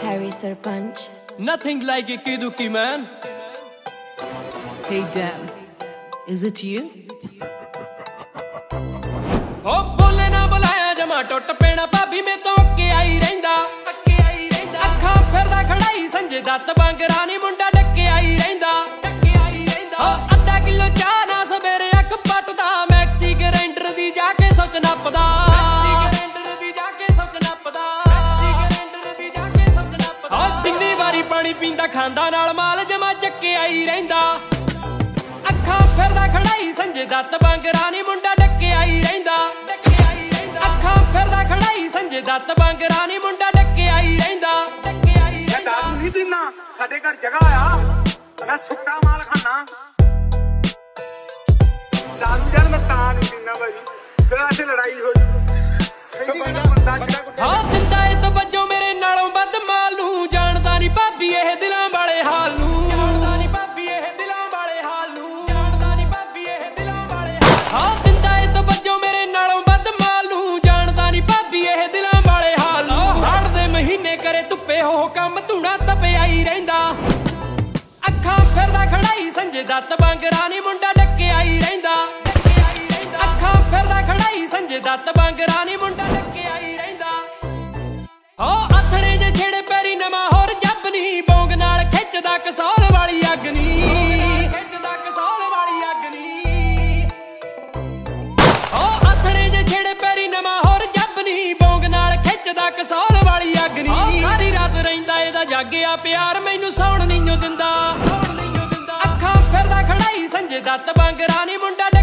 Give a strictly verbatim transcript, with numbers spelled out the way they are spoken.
Harry Sarpanch. Nothing like Ikki Dukki, man. Hey Dan, is it you? Oh, bole na bulaya jama tut pena bhabi me to akke ai rehda ਅੱਖਾਂ ਫਿਰਦਾ ਖੜਾਈ ਸੰਜੇ ਦੱਤ ਬਾਂਗਰਾ ਨੀ ਮੁੰਡਾ ਡੱਕੇ ਆਈ ਰਹਿੰਦਾ oh ਅੱਧਾ kilo ਚਾਹ ਨਾ ਸਵੇਰੇ ਅੱਖ ਪੱਟਦਾ ਮੈਕਸੀ ਗਰੈਂਡਰ ਦੀ ਜਾ ਕੇ ਸੋਚ ਨੱਪਦਾ oh ਜਿੰਨੀ ਵਾਰੀ ਪਾਣੀ ਪੀਂਦਾ ਖਾਂਦਾ ਨਾਲ ਮਾਲ ਜਮਾ ਚੱਕੇ ਆਈ ਰਹਿੰਦਾ ਅੱਖਾਂ ਫਿਰਦਾ ਖੜਾਈ ਸੰਜੇ ਦੱਤ ਬਾਂਗਰਾ ਨੀ ਮੁੰਡਾ ਡੱਕੇ ਆਈ ਰਹਿੰਦਾ ਅੱਖਾਂ ਫਿਰਦਾ ਖੜਾਈ ਸੰਜੇ ਦੱਤ ਬਾਂਗਰਾ ਨੀ ਮੁੰਡਾ ਡੱਕੇ ਆਈ ਰਹਿੰਦਾ ਮੈਂ ਦਾਰੂ ਨਹੀਂ ਪੀਂਦਾ ਸਾਡੇ ਘਰ ਜਗ੍ਹਾ ਆ ਮੈਂ ਸੁੱਕਾ ਮਾਲ ਖਾਣਾ ਦਾਰੂ ਜਲ ਮੈਂ ਤਾਂ ਨਹੀਂ ਪੀਂਦਾ ਭਾਈ ਫਿਰ ਅਸੀਂ ਲੜਾਈ ਹੋ ਹਾਂ ਦਿੰਦਾ ਏ ਤਾਂ ਬੱਜੋ ਮੇਰੇ ਨਾਲੋਂ ਵੱਧ ਮਾਲ ਨੂੰ ਜਾਣਦਾ ਨਹੀਂ ਭਾਬੀ ਇਹ ਦਿਲਾਂ ਵਾਲੇ ਹਾਲ ਨੂੰ ਜਾਣਦਾ ਨਹੀਂ ਭਾਬੀ ਇਹ ਦਿਲਾਂ ਵਾਲੇ ਹਾਲ ਨੂੰ ਜਾਣਦਾ ਨਹੀਂ ਭਾਬੀ ਇਹ ਦਿਲਾਂ ਵਾਲੇ ਹਾਂ ਦਿੰਦਾ ਏ ਤਾਂ ਬੱਜੋ ਮੇਰੇ ਨਾਲੋਂ ਵੱਧ ਮਾਲ ਨੂੰ ਜਾਣਦਾ ਨਹੀਂ ਭਾਬੀ ਇਹ ਦਿਲਾਂ ਵਾਲੇ ਹਾਲ ਨੂੰ ਹਾੜ ਦੇ ਮਹੀਨੇ ਕਰੇ ਧੁੱਪੇ ਹੋ ਕੰਮ ਧੂਣਾ ਤਪਿਆ ਹੀ ਰਹਿੰਦਾ ਅੱਖਾਂ ਫਿਰਦਾ ਖੜਾਈ ਸੰਜੇ ਦੱਤ ਬਾਂਗਰਾ ਨੀ ਮੁੰਡਾ ਡੱਕੇ ਆਈ ਰਹਿੰਦਾ ਅੱਖਾਂ ਫਿਰਦਾ ਖੜਾਈ ਸੰਜੇ ਦੱਤ ਬਾਂਗਰਾ ਨੀ ਮੁੰਡਾ ਡੱਕੇ ਆਈ ਰਹਿੰਦਾ ਹੋ ਆਥਣੇ ਜੇ ਛੇੜੇ ਪੈਰੀ ਨਵਾਂ ਹੋਰ ਜੱਬ ਨੀ ਬੌਂਗ ਨਾਲ ਖਿੱਚਦਾ ਕਸੌਲ ਵਾਲੀ ਅੱਗ ਨੀ ਖਿੱਚਦਾ ਕਸੌਲ ਵਾਲੀ ਅੱਗ ਨੀ ਹੋ ਆਥਣੇ ਜੇ ਛੇੜੇ ਪੈਰੀ ਨਵਾਂ ਹੋਰ ਜੱਬ ਨੀ ਬੌਂਗ ਨਾਲ ਖਿੱਚਦਾ ਕਸੌਲ ਵਾਲੀ ਅੱਗ ਨੀ ਸਾਰੀ ਰਾਤ ਰਹਿੰਦਾ ਇਹਦਾ ਜਾਗਿਆ ਪਿਆਰ ਮੈਨੂੰ ਸੌਣ ਨਹੀਂ ਦਿੰਦਾ ਅੱਖਾਂ ਫਿਰਦਾ ਖੜਾਈ ਸੰਜੇ ਦੱਤ ਬਾਂਗਰਾ ਨੀ ਮੁੰਡਾ